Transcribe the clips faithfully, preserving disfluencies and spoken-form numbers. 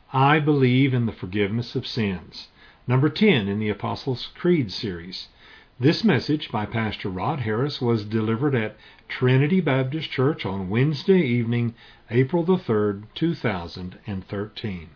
I believe in the forgiveness of sins. Number ten in the Apostles' Creed series. This message by Pastor Rod Harris was delivered at Trinity Baptist Church on Wednesday evening, April the third, two thousand thirteen.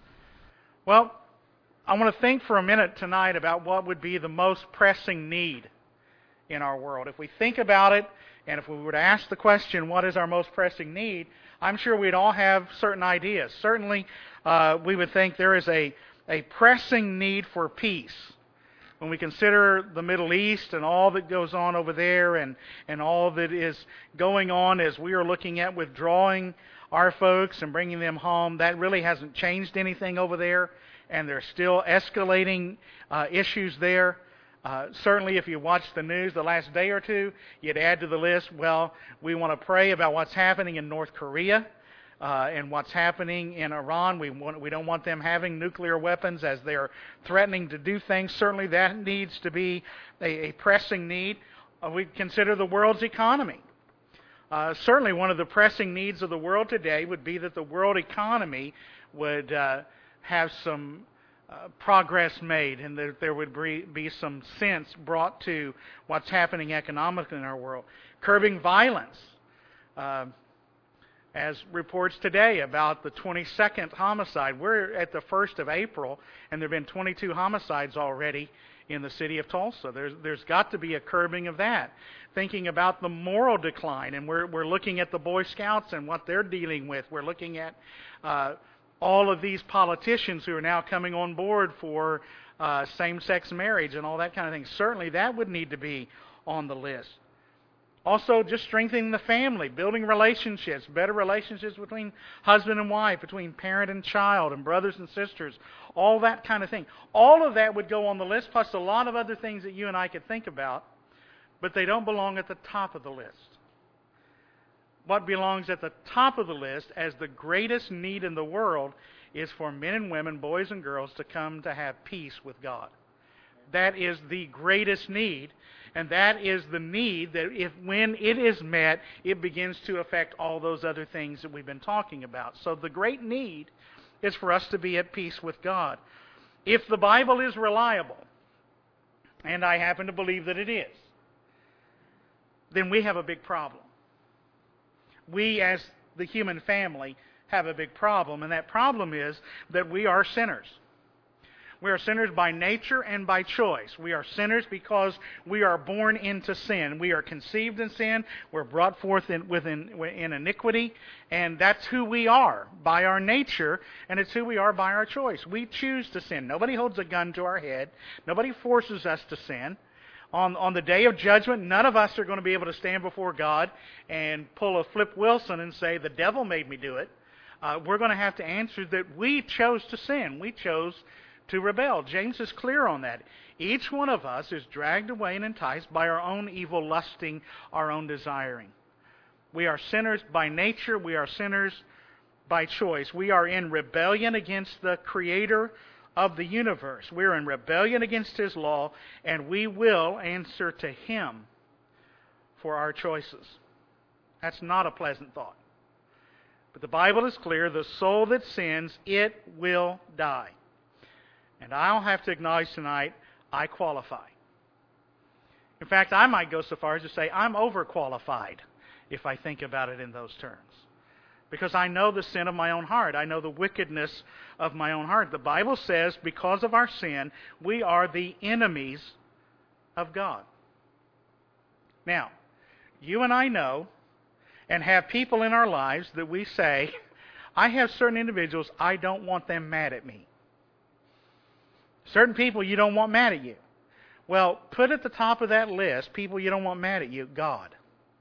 Well, I want to think for a minute tonight about what would be the most pressing need in our world. If we think about it, and if we were to ask the question, what is our most pressing need, I'm sure we'd all have certain ideas. Certainly, uh, we would think there is a, a pressing need for peace. When we consider the Middle East and all that goes on over there and, and all that is going on as we are looking at withdrawing our folks and bringing them home, that really hasn't changed anything over there, and there's still escalating uh, issues there. Uh, certainly, if you watch the news the last day or two, you'd add to the list, well, we want to pray about what's happening in North Korea uh, and what's happening in Iran. We want, we don't want them having nuclear weapons as they're threatening to do things. Certainly, that needs to be a, a pressing need. Uh, we consider the world's economy. Uh, certainly, one of the pressing needs of the world today would be that the world economy would uh, have some Uh, progress made, and that there would be, be some sense brought to what's happening economically in our world. Curbing violence. Uh, as reports today about the twenty-second homicide. We're at the first of April, and there have been twenty-two homicides already in the city of Tulsa. There's, there's got to be a curbing of that. Thinking about the moral decline, and we're, we're looking at the Boy Scouts and what they're dealing with. We're looking at uh, all of these politicians who are now coming on board for uh, same-sex marriage and all that kind of thing. Certainly that would need to be on the list. Also, just strengthening the family, building relationships, better relationships between husband and wife, between parent and child, and brothers and sisters, all that kind of thing. All of that would go on the list, plus a lot of other things that you and I could think about, but they don't belong at the top of the list. What belongs at the top of the list as the greatest need in the world is for men and women, boys and girls, to come to have peace with God. That is the greatest need, and that is the need that if when it is met, it begins to affect all those other things that we've been talking about. So the great need is for us to be at peace with God. If the Bible is reliable, and I happen to believe that it is, then we have a big problem. We, as the human family, have a big problem, and that problem is that we are sinners. We are sinners by nature and by choice. We are sinners because we are born into sin. We are conceived in sin. We're brought forth in, within, in iniquity, and that's who we are by our nature, and it's who we are by our choice. We choose to sin. Nobody holds a gun to our head. Nobody forces us to sin. On, on the day of judgment, none of us are going to be able to stand before God and pull a Flip Wilson and say, the devil made me do it. Uh, we're going to have to answer that we chose to sin. We chose to rebel. James is clear on that. Each one of us is dragged away and enticed by our own evil lusting, our own desiring. We are sinners by nature. We are sinners by choice. We are in rebellion against the Creator of the universe. We're in rebellion against His law, and we will answer to Him for our choices. That's not a pleasant thought. But the Bible is clear, the soul that sins, it will die. And I'll have to acknowledge tonight, I qualify. In fact, I might go so far as to say I'm overqualified if I think about it in those terms. Because I know the sin of my own heart. I know the wickedness of my own heart. The Bible says because of our sin, we are the enemies of God. Now, you and I know and have people in our lives that we say, I have certain individuals, I don't want them mad at me. Certain people you don't want mad at you. Well, put at the top of that list, people you don't want mad at you, God.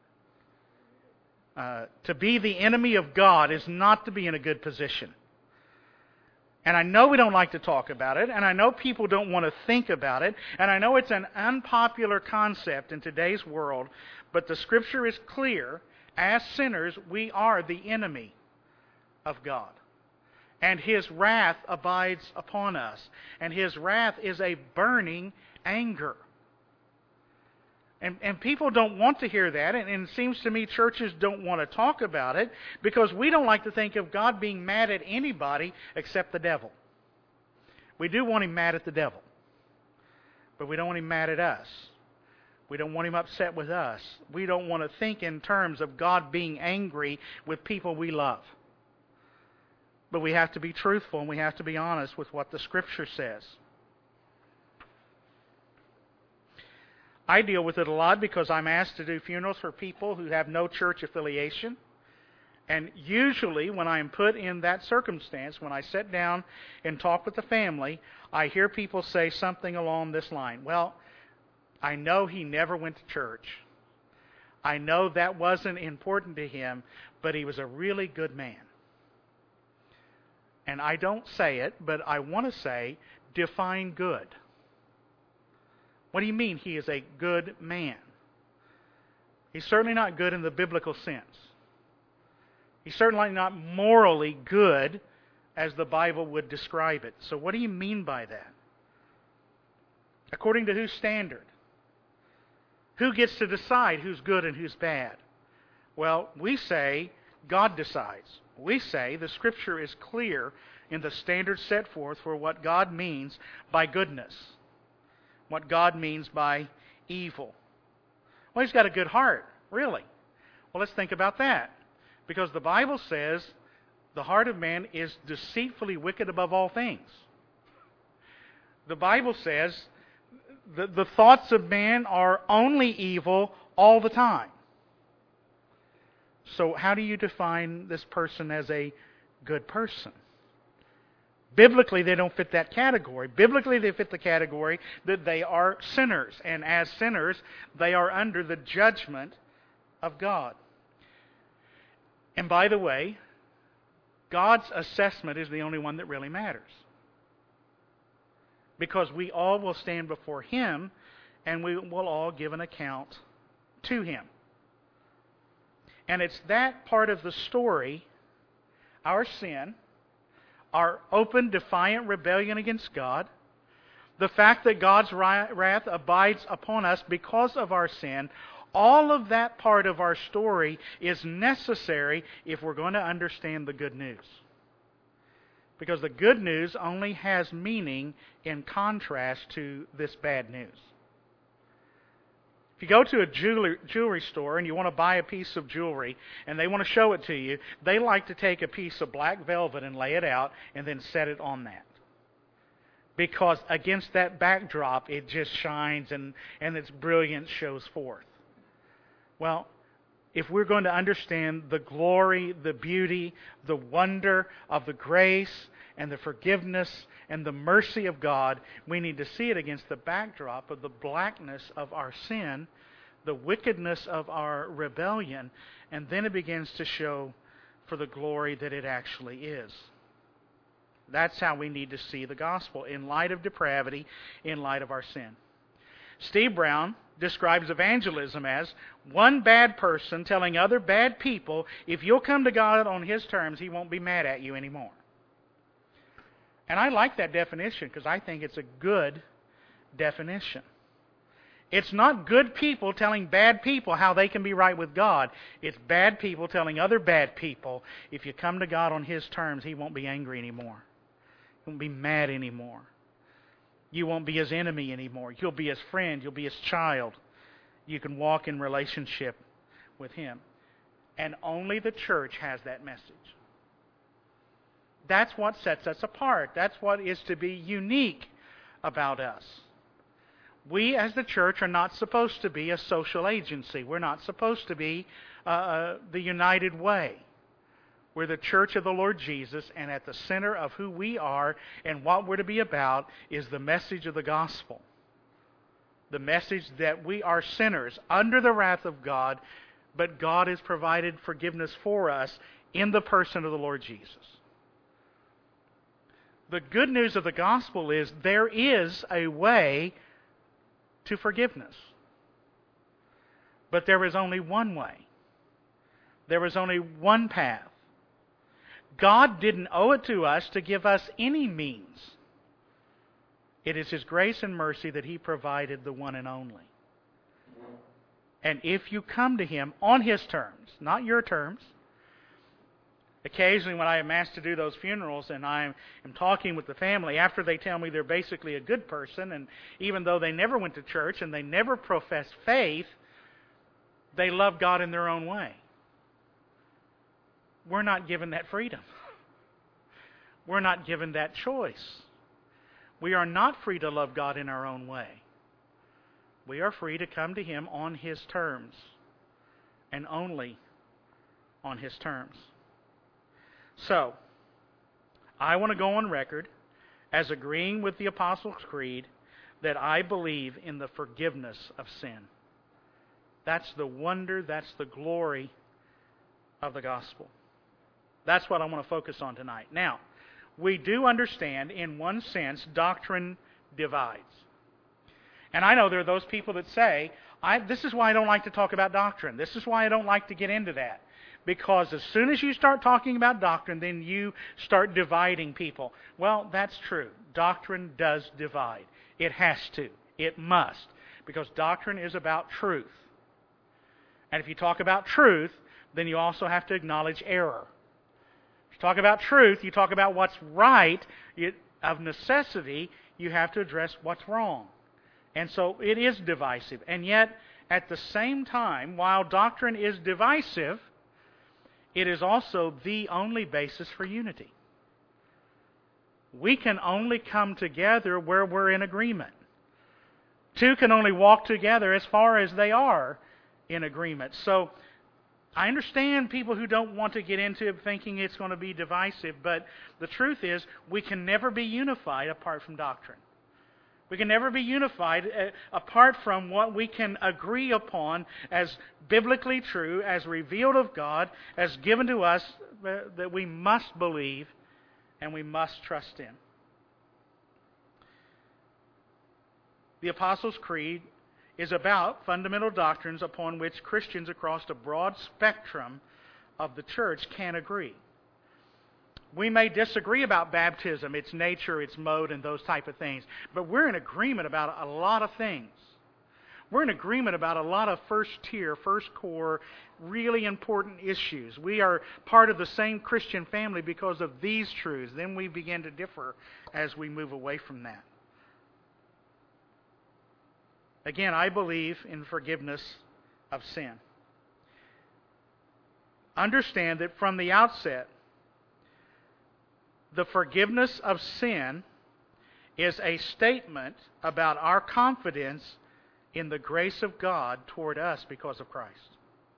Uh, to be the enemy of God is not to be in a good position. And I know we don't like to talk about it, and I know people don't want to think about it, and I know it's an unpopular concept in today's world, but the Scripture is clear. As sinners, we are the enemy of God. And His wrath abides upon us. And His wrath is a burning anger. And, and people don't want to hear that, and, and it seems to me churches don't want to talk about it because we don't like to think of God being mad at anybody except the devil. We do want Him mad at the devil, but we don't want Him mad at us. We don't want Him upset with us. We don't want to think in terms of God being angry with people we love. But we have to be truthful and we have to be honest with what the Scripture says. I deal with it a lot because I'm asked to do funerals for people who have no church affiliation. And usually when I'm put in that circumstance, when I sit down and talk with the family, I hear people say something along this line. Well, I know he never went to church. I know that wasn't important to him, but he was a really good man. And I don't say it, but I want to say, define good. What do you mean he is a good man? He's certainly not good in the biblical sense. He's certainly not morally good as the Bible would describe it. So what do you mean by that? According to whose standard? Who gets to decide who's good and who's bad? Well, we say God decides. We say the Scripture is clear in the standard set forth for what God means by goodness. What God means by evil. Well, he's got a good heart, really. Well, let's think about that. Because the Bible says the heart of man is deceitfully wicked above all things. The Bible says the, the thoughts of man are only evil all the time. So how do you define this person as a good person? Biblically, they don't fit that category. Biblically, they fit the category that they are sinners. And as sinners, they are under the judgment of God. And by the way, God's assessment is the only one that really matters. Because we all will stand before Him, and we will all give an account to Him. And it's that part of the story, our sin, our open, defiant rebellion against God, the fact that God's wrath abides upon us because of our sin, all of that part of our story is necessary if we're going to understand the good news. Because the good news only has meaning in contrast to this bad news. If you go to a jewelry, jewelry store and you want to buy a piece of jewelry and they want to show it to you, they like to take a piece of black velvet and lay it out and then set it on that. Because against that backdrop, it just shines and, and its brilliance shows forth. Well, if we're going to understand the glory, the beauty, the wonder of the grace and the forgiveness and the mercy of God, we need to see it against the backdrop of the blackness of our sin, the wickedness of our rebellion, and then it begins to show for the glory that it actually is. That's how we need to see the gospel, in light of depravity, in light of our sin. Steve Brown describes evangelism as one bad person telling other bad people, if you'll come to God on His terms, He won't be mad at you anymore. And I like that definition because I think it's a good definition. It's not good people telling bad people how they can be right with God. It's bad people telling other bad people, if you come to God on His terms, He won't be angry anymore. He won't be mad anymore. You won't be His enemy anymore. You'll be His friend. You'll be His child. You can walk in relationship with Him. And only the church has that message. That's what sets us apart. That's what is to be unique about us. We as the church are not supposed to be a social agency. We're not supposed to be uh, the United Way. We're the church of the Lord Jesus, and at the center of who we are and what we're to be about is the message of the gospel. The message that we are sinners under the wrath of God, but God has provided forgiveness for us in the person of the Lord Jesus. The good news of the gospel is there is a way to forgiveness. But there is only one way. There is only one path. God didn't owe it to us to give us any means. It is His grace and mercy that He provided the one and only. And if you come to Him on His terms, not your terms. Occasionally when I am asked to do those funerals and I am talking with the family, after they tell me they're basically a good person, and even though they never went to church and they never professed faith, they love God in their own way. We're not given that freedom. We're not given that choice. We are not free to love God in our own way. We are free to come to Him on His terms, and only on His terms. So, I want to go on record as agreeing with the Apostles' Creed that I believe in the forgiveness of sin. That's the wonder, that's the glory of the gospel. That's what I want to focus on tonight. Now, we do understand, in one sense, doctrine divides. And I know there are those people that say, I, this is why I don't like to talk about doctrine. This is why I don't like to get into that. Because as soon as you start talking about doctrine, then you start dividing people. Well, that's true. Doctrine does divide. It has to. It must. Because doctrine is about truth. And if you talk about truth, then you also have to acknowledge error. If you talk about truth, you talk about what's right. You, of necessity, you have to address what's wrong. And so it is divisive. And yet, at the same time, while doctrine is divisive, it is also the only basis for unity. We can only come together where we're in agreement. Two can only walk together as far as they are in agreement. So, I understand people who don't want to get into it thinking it's going to be divisive, but the truth is we can never be unified apart from doctrine. We can never be unified uh, apart from what we can agree upon as biblically true, as revealed of God, as given to us, uh, that we must believe and we must trust in. The Apostles' Creed is about fundamental doctrines upon which Christians across a broad spectrum of the church can agree. We may disagree about baptism, its nature, its mode, and those type of things, but we're in agreement about a lot of things. We're in agreement about a lot of first tier, first core, really important issues. We are part of the same Christian family because of these truths. Then we begin to differ as we move away from that. Again, I believe in forgiveness of sin. Understand that from the outset, the forgiveness of sin is a statement about our confidence in the grace of God toward us because of Christ.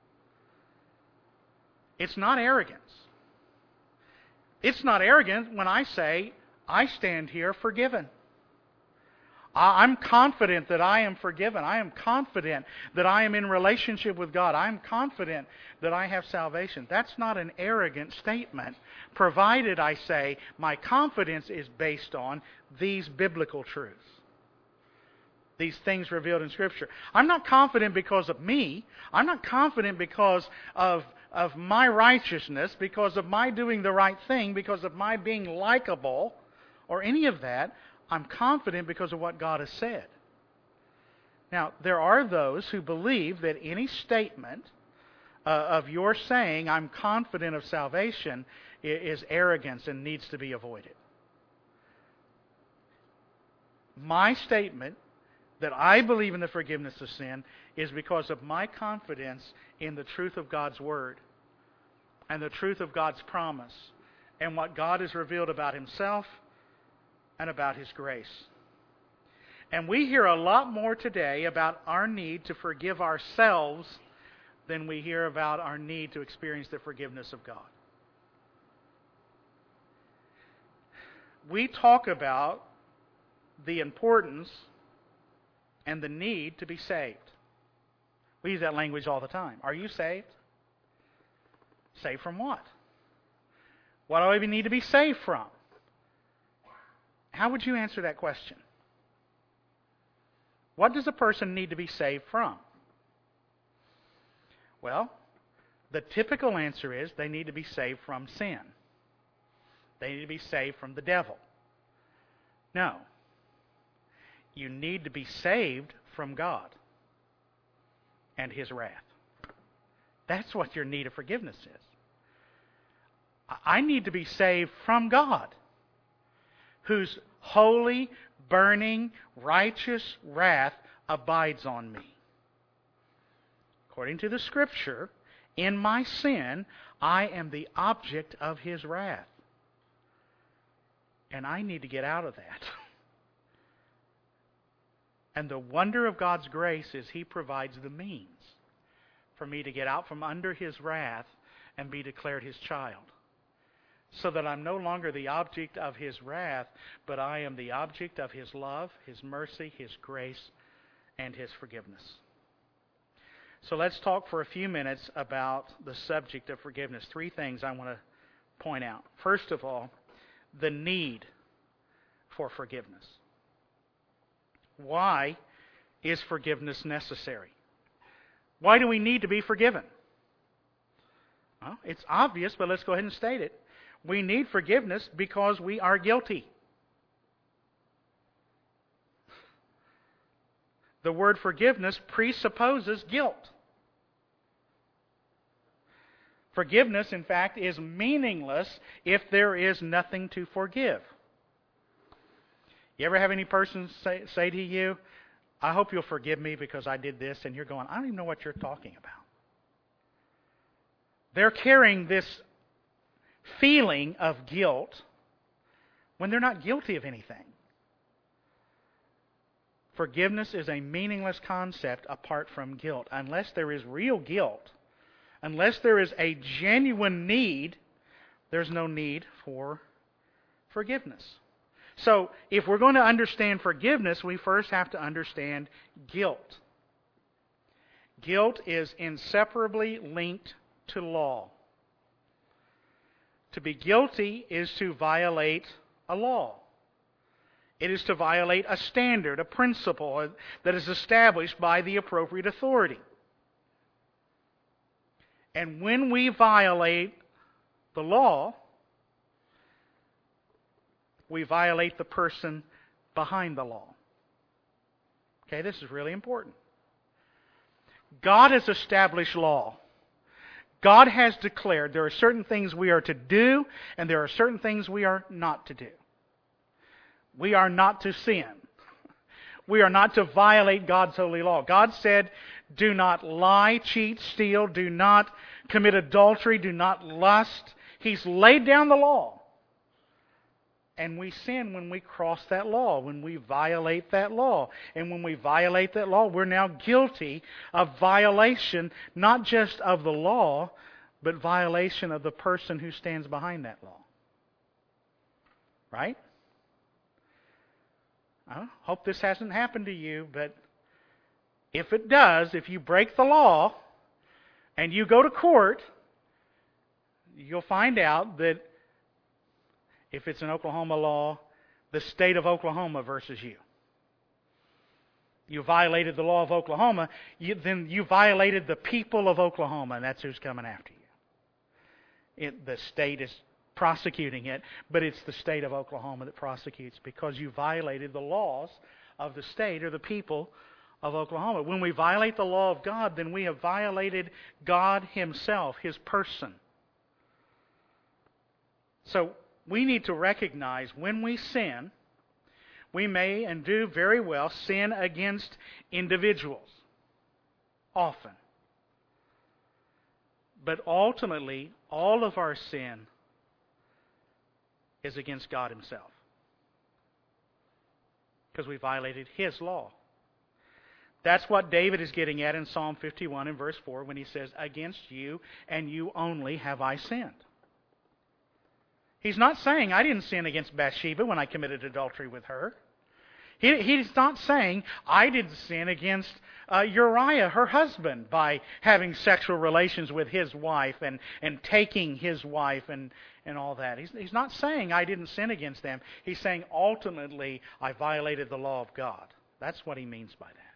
It's not arrogance. It's not arrogant when I say, I stand here forgiven. I'm confident that I am forgiven. I am confident that I am in relationship with God. I am confident that I have salvation. That's not an arrogant statement, provided I say my confidence is based on these biblical truths, these things revealed in Scripture. I'm not confident because of me. I'm not confident because of, of my righteousness, because of my doing the right thing, because of my being likable, or any of that. I'm confident because of what God has said. Now, there are those who believe that any statement uh, of your saying, I'm confident of salvation, is arrogance and needs to be avoided. My statement that I believe in the forgiveness of sin is because of my confidence in the truth of God's Word and the truth of God's promise and what God has revealed about Himself and about His grace. And we hear a lot more today about our need to forgive ourselves than we hear about our need to experience the forgiveness of God. We talk about the importance and the need to be saved. We use that language all the time. Are you saved? Saved from what? What do we need to be saved from? How would you answer that question? What does a person need to be saved from? Well, the typical answer is they need to be saved from sin. They need to be saved from the devil. No. You need to be saved from God. and His wrath. That's what your need of forgiveness is. I need to be saved from God, whose holy, burning, righteous wrath abides on me. According to the Scripture, in my sin, I am the object of His wrath. And I need to get out of that. And the wonder of God's grace is He provides the means for me to get out from under His wrath and be declared His child. So that I'm no longer the object of His wrath, but I am the object of His love, His mercy, His grace, and His forgiveness. So let's talk for a few minutes about the subject of forgiveness. Three things I want to point out. First of all, the need for forgiveness. Why is forgiveness necessary? Why do we need to be forgiven? Well, it's obvious, but let's go ahead and state it. We need forgiveness because we are guilty. The word forgiveness presupposes guilt. Forgiveness, in fact, is meaningless if there is nothing to forgive. You ever have any person say, say to you, I hope you'll forgive me because I did this, and you're going, I don't even know what you're talking about. They're carrying this feeling of guilt when they're not guilty of anything. Forgiveness is a meaningless concept apart from guilt. Unless there is real guilt, unless there is a genuine need, there's no need for forgiveness. So, if we're going to understand forgiveness, we first have to understand guilt. Guilt is inseparably linked to law. To be guilty is to violate a law. It is to violate a standard, a principle that is established by the appropriate authority. And when we violate the law, we violate the person behind the law. Okay, this is really important. God has established law. God has declared there are certain things we are to do, and there are certain things we are not to do. We are not to sin. We are not to violate God's holy law. God said, do not lie, cheat, steal, do not commit adultery, do not lust. He's laid down the law. And we sin when we cross that law, when we violate that law. And when we violate that law, we're now guilty of violation, not just of the law, but violation of the person who stands behind that law. Right? I hope this hasn't happened to you, but if it does, if you break the law and you go to court, you'll find out that if it's an Oklahoma law, the state of Oklahoma versus you. You violated the law of Oklahoma, you, then you violated the people of Oklahoma, and that's who's coming after you. It, the state is prosecuting it, but it's the state of Oklahoma that prosecutes because you violated the laws of the state or the people of Oklahoma. When we violate the law of God, then we have violated God Himself, His person. So we need to recognize when we sin, we may and do very well sin against individuals. Often. But ultimately, all of our sin is against God Himself. Because we violated His law. That's what David is getting at in Psalm fifty-one and verse four when he says, against you and you only have I sinned. He's not saying, I didn't sin against Bathsheba when I committed adultery with her. He, he's not saying, I didn't sin against uh, Uriah, her husband, by having sexual relations with his wife and, and taking his wife and, and all that. He's, he's not saying, I didn't sin against them. He's saying, ultimately, I violated the law of God. That's what he means by that.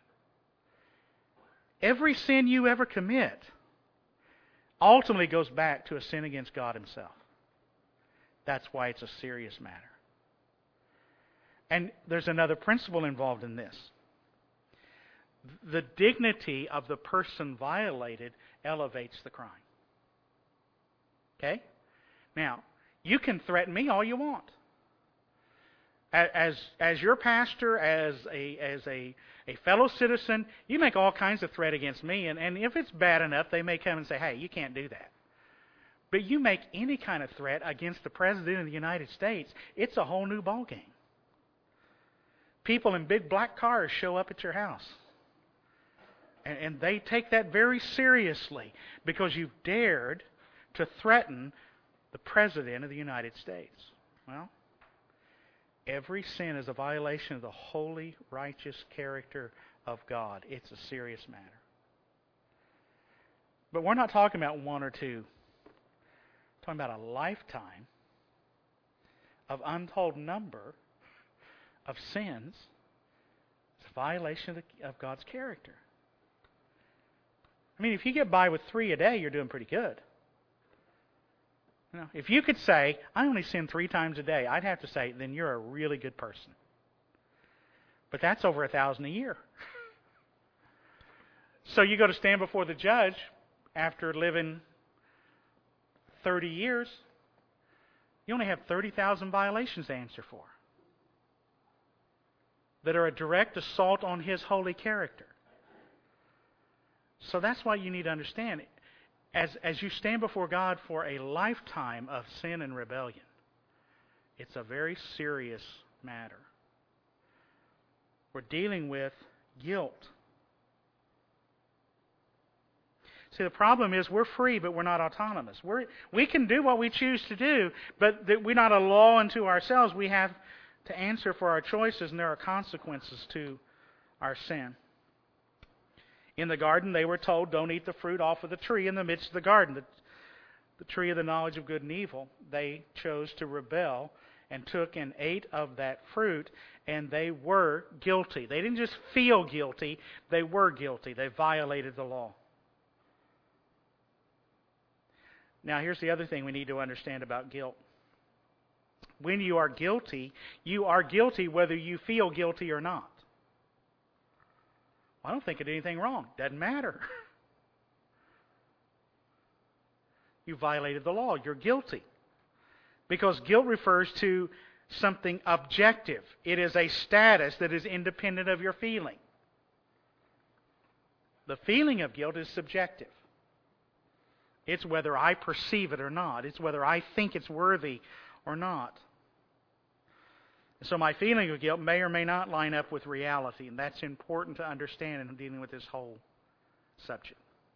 Every sin you ever commit ultimately goes back to a sin against God Himself. That's why it's a serious matter. And there's another principle involved in this. the dignity of the person violated elevates the crime. Okay? Now, you can threaten me all you want. As as your pastor, as a as a, a fellow citizen, you make all kinds of threat against me, and, and if it's bad enough, they may come and say, hey, you can't do that. But you make any kind of threat against the President of the United States, it's a whole new ballgame. People in big black cars show up at your house. And, and they take that very seriously because you've dared to threaten the President of the United States. Well, every sin is a violation of the holy, righteous character of God. It's a serious matter. But we're not talking about one or two. We're talking about a lifetime of untold number of sins. It's a violation of, the, of God's character. I mean, if you get by with three a day, you're doing pretty good. You know, if you could say, I only sin three times a day, I'd have to say, then you're a really good person. But that's over a thousand a year. So you go to stand before the judge after living thirty years, you only have thirty thousand violations to answer for that are a direct assault on His holy character. So that's why you need to understand, as, as you stand before God for a lifetime of sin and rebellion, it's a very serious matter. We're dealing with guilt. See, the problem is we're free, but we're not autonomous. We're, we can do what we choose to do, but that we're not a law unto ourselves. We have to answer for our choices, and there are consequences to our sin. In the garden, they were told, don't eat the fruit off of the tree in the midst of the garden, the, the tree of the knowledge of good and evil. They chose to rebel and took and ate of that fruit, and they were guilty. They didn't just feel guilty, they were guilty. They violated the law. Now, here's the other thing we need to understand about guilt. When you are guilty, you are guilty whether you feel guilty or not. I don't think I did anything wrong. Doesn't matter. You violated the law. You're guilty. Because guilt refers to something objective. It is a status that is independent of your feeling. The feeling of guilt is subjective. It's whether I perceive it or not. It's whether I think it's worthy or not. So my feeling of guilt may or may not line up with reality, and that's important to understand in dealing with this whole subject.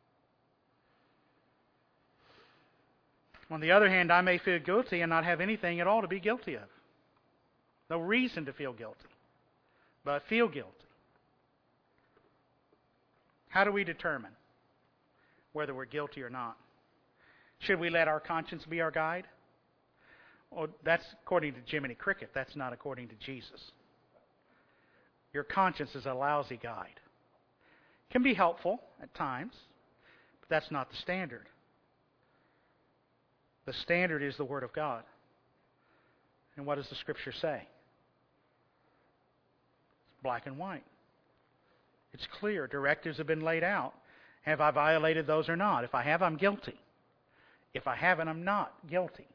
On the other hand, I may feel guilty and not have anything at all to be guilty of. No reason to feel guilty, but feel guilty. How do we determine whether we're guilty or not? Should we let our conscience be our guide? Well, that's according to Jiminy Cricket. That's not according to Jesus. Your conscience is a lousy guide. It can be helpful at times, but that's not the standard. The standard is the Word of God. And what does the Scripture say? It's black and white. It's clear. Directives have been laid out. Have I violated those or not? If I have, I'm guilty. If I haven't, I'm not guilty.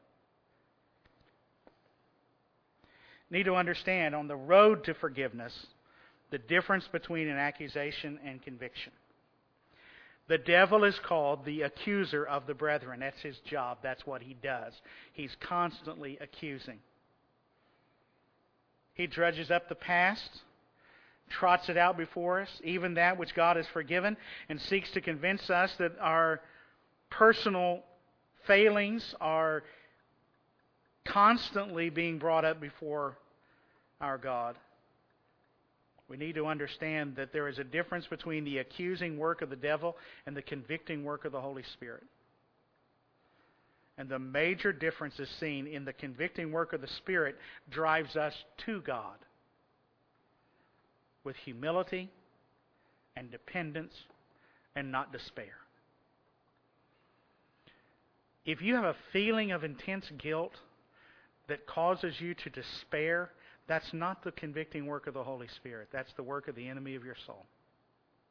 Need to understand on the road to forgiveness the difference between an accusation and conviction. The devil is called the accuser of the brethren. That's his job. That's what he does. He's constantly accusing. He dredges up the past, trots it out before us, even that which God has forgiven, and seeks to convince us that our personal failings are constantly being brought up before our God. We need to understand that there is a difference between the accusing work of the devil and the convicting work of the Holy Spirit. And the major difference is seen in the convicting work of the Spirit drives us to God with humility and dependence and not despair. If you have a feeling of intense guilt that causes you to despair, that's not the convicting work of the Holy Spirit. That's the work of the enemy of your soul.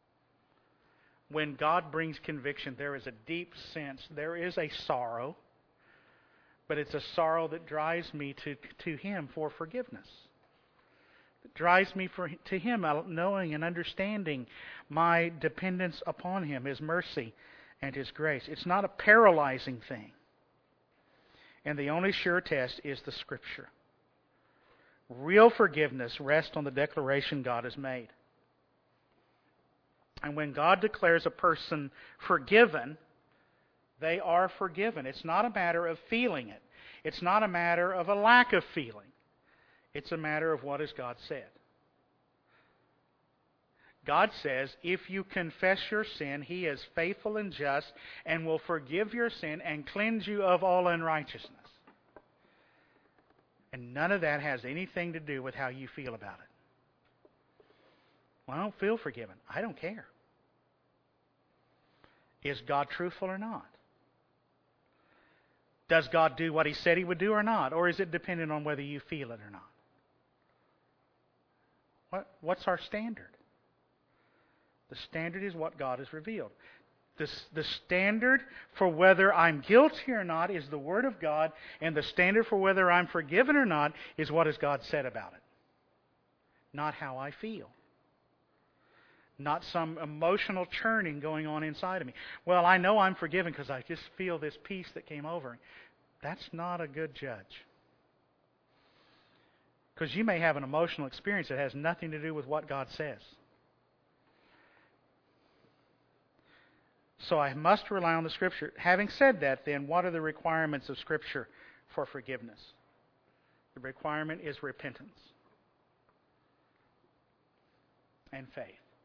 when God brings conviction, there is a deep sense, there is a sorrow, but it's a sorrow that drives me to, to Him for forgiveness. It drives me for, to Him, knowing and understanding my dependence upon Him, His mercy and His grace. It's not a paralyzing thing. And the only sure test is the Scripture. Real forgiveness rests on the declaration God has made. And when God declares a person forgiven, they are forgiven. It's not a matter of feeling it. It's not a matter of a lack of feeling. It's a matter of what has God said. God says, if you confess your sin, He is faithful and just and will forgive your sin and cleanse you of all unrighteousness. And none of that has anything to do with how you feel about it. Well, I don't feel forgiven. I don't care. Is God truthful or not? Does God do what He said He would do or not? Or is it dependent on whether you feel it or not? What, what's our standard? The standard is what God has revealed. The, the standard for whether I'm guilty or not is the Word of God, and the standard for whether I'm forgiven or not is what has God said about it. Not how I feel. Not some emotional churning going on inside of me. Well, I know I'm forgiven because I just feel this peace that came over. That's not a good judge. Because you may have an emotional experience that has nothing to do with what God says. So I must rely on the Scripture. Having said that, then, what are the requirements of Scripture for forgiveness? The requirement is repentance and faith.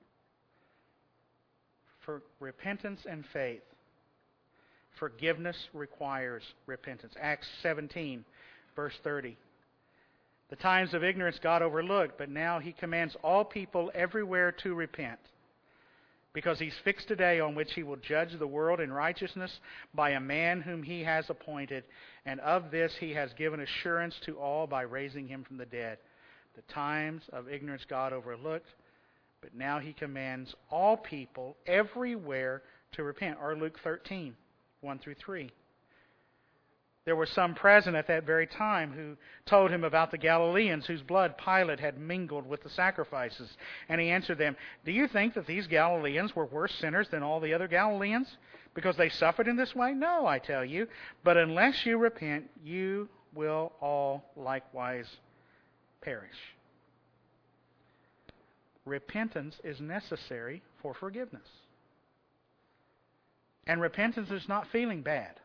For repentance and faith. Forgiveness requires repentance. Acts seventeen, verse thirty. The times of ignorance God overlooked, but now He commands all people everywhere to repent, because He's fixed a day on which He will judge the world in righteousness by a man whom He has appointed, and of this He has given assurance to all by raising Him from the dead. The times of ignorance God overlooked, but now He commands all people everywhere to repent. Or Luke thirteen, one through three. There were some present at that very time who told Him about the Galileans whose blood Pilate had mingled with the sacrifices. And He answered them, do you think that these Galileans were worse sinners than all the other Galileans because they suffered in this way? No, I tell you. But unless you repent, you will all likewise perish. Repentance is necessary for forgiveness. And repentance is not feeling bad.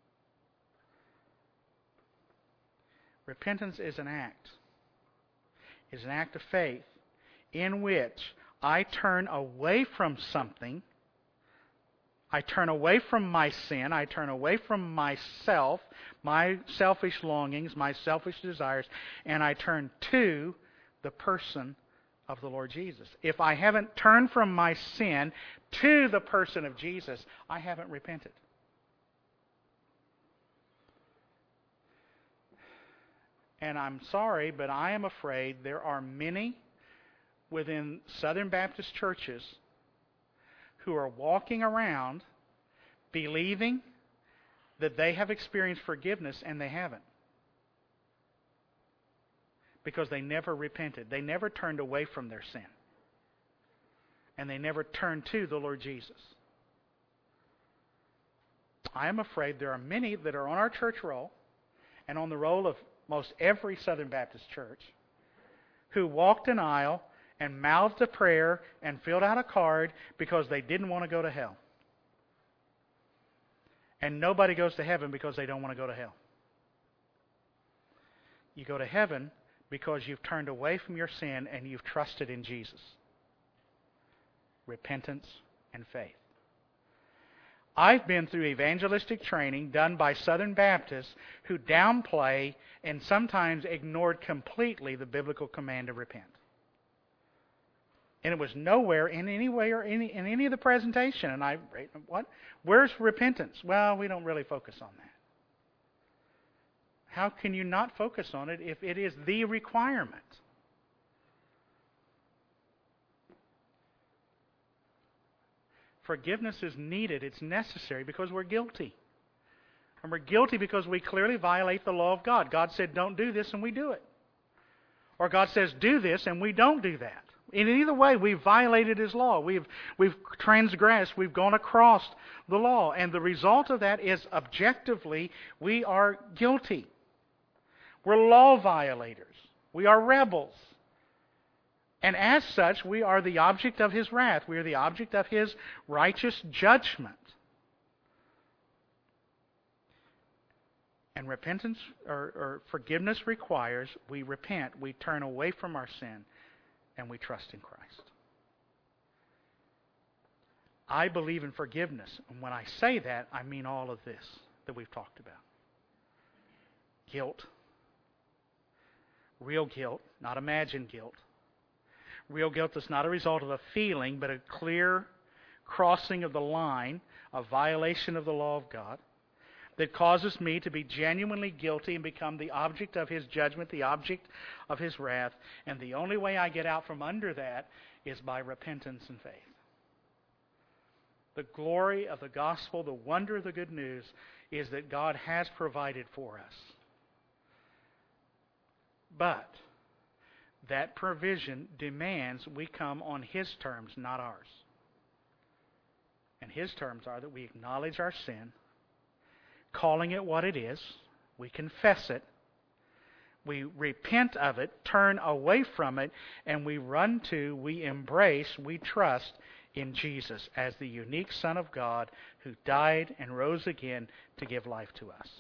Repentance is an act. Is an act of faith in which I turn away from something. I turn away from my sin. I turn away from myself, my selfish longings, my selfish desires, and I turn to the person of the Lord Jesus. If I haven't turned from my sin to the person of Jesus, I haven't repented. And I'm sorry, but I am afraid there are many within Southern Baptist churches who are walking around believing that they have experienced forgiveness and they haven't. Because they never repented. They never turned away from their sin. And they never turned to the Lord Jesus. I am afraid there are many that are on our church roll and on the roll of most every Southern Baptist church who walked an aisle and mouthed a prayer and filled out a card because they didn't want to go to hell. And nobody goes to heaven because they don't want to go to hell. You go to heaven because you've turned away from your sin and you've trusted in Jesus. Repentance and faith. I've been through evangelistic training done by Southern Baptists who downplay and sometimes ignored completely the biblical command to repent. And it was nowhere in any way or any in any of the presentation. And I, what? Where's repentance? Well, we don't really focus on that. How can you not focus on it if it is the requirement? Forgiveness is needed. It's necessary because we're guilty. And we're guilty because we clearly violate the law of God. God said, don't do this, and we do it. Or God says, do this, and we don't do that. In either way, we've violated His law. We've, we've transgressed. We've gone across the law. And the result of that is, objectively, we are guilty. We're law violators. We are rebels. And as such, we are the object of His wrath. We are the object of His righteous judgment. And repentance or, or forgiveness requires we repent, we turn away from our sin, and we trust in Christ. I believe in forgiveness. And when I say that, I mean all of this that we've talked about. Guilt. Real guilt, not imagined guilt. Real guilt is not a result of a feeling, but a clear crossing of the line, a violation of the law of God, that causes me to be genuinely guilty and become the object of His judgment, the object of His wrath. And the only way I get out from under that is by repentance and faith. The glory of the gospel, the wonder of the good news, is that God has provided for us. But that provision demands we come on His terms, not ours. And His terms are that we acknowledge our sin, calling it what it is, we confess it, we repent of it, turn away from it, and we run to, we embrace, we trust in Jesus as the unique Son of God who died and rose again to give life to us.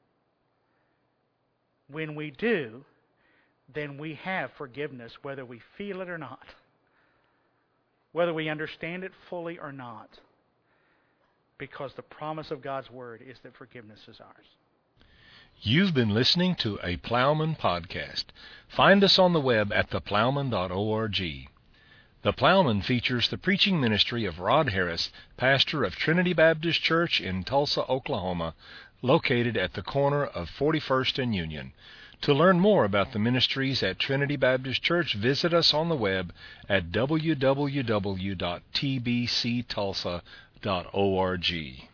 When we do, then we have forgiveness, whether we feel it or not, whether we understand it fully or not, because the promise of God's Word is that forgiveness is ours. You've been listening to a Plowman podcast. Find us on the web at the plowman dot org. The Plowman features the preaching ministry of Rod Harris, pastor of Trinity Baptist Church in Tulsa, Oklahoma, located at the corner of forty-first and Union. To learn more about the ministries at Trinity Baptist Church, visit us on the web at w w w dot t b c tulsa dot org.